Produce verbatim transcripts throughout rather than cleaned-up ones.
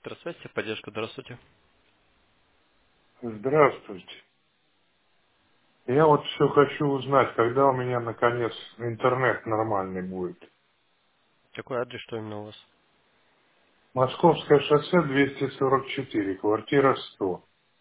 Электросвязь, поддержка, здравствуйте. Здравствуйте. Я вот все хочу узнать, когда у меня наконец интернет нормальный будет. Какой адрес, что именно у вас? Московское шоссе двести сорок четыре, квартира сто.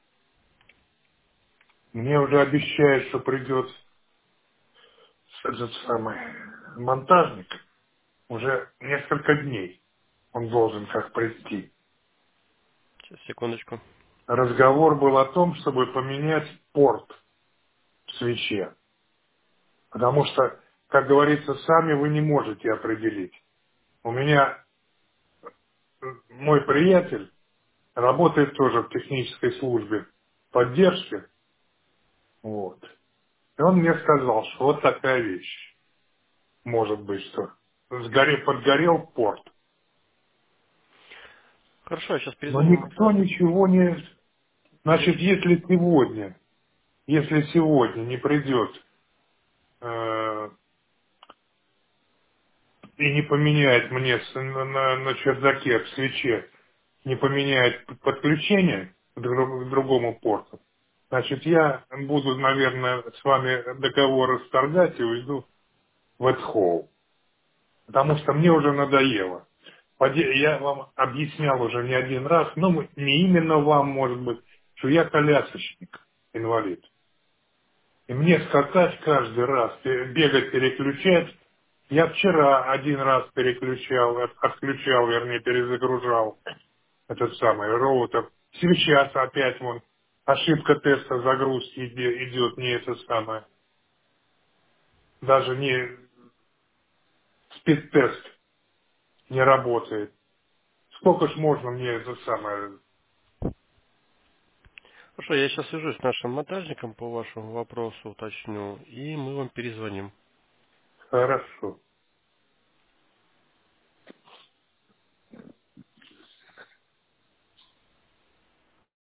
Мне уже обещают, что придет этот самый монтажник. Уже несколько дней он должен как прийти. Сейчас, секундочку. Разговор был о том, чтобы поменять порт в свече. Потому что, как говорится, сами вы не можете определить. У меня э, мой приятель работает тоже в технической службе поддержки. Вот. И он мне сказал, что вот такая вещь может быть, что сгоре, подгорел порт. Хорошо, я сейчас Но перезвоню никто монтажнику. ничего не... Я Значит, щас- если сегодня, если сегодня не придет э, и не поменяет мне с- на, на- на чердаке в свече, не поменяет подключение к, друг- к другому порту, значит, я буду, наверное, с вами договор расторгать и уйду в Эдхоу. Потому что мне уже надоело. Поде- Я вам объяснял уже не один раз, ну, не именно вам, может быть, что я колясочник, инвалид. И мне скакать каждый раз, пе- бегать, переключать. Я вчера один раз переключал, от- отключал, вернее, перезагружал этот самый роутер. Сейчас опять вон ошибка теста загрузки иде- идет, не это самое. Даже не спид-тест не работает. Сколько ж можно мне это самое? Хорошо, я сейчас свяжусь с нашим монтажником по вашему вопросу, уточню, и мы вам перезвоним. Хорошо.